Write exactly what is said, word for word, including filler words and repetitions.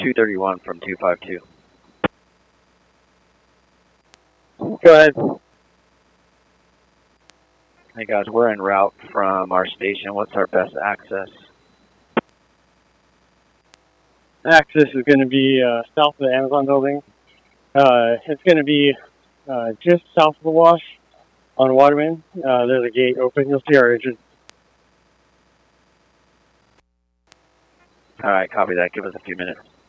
two thirty-one from two five two. Go ahead. Hey guys, we're en route from our station. What's our best access? Access is going to be uh, south of the Amazon building. Uh, it's going to be uh, just south of the wash on Waterman. Uh, there's a gate open. You'll see our entrance. All right, copy that. Give us a few minutes.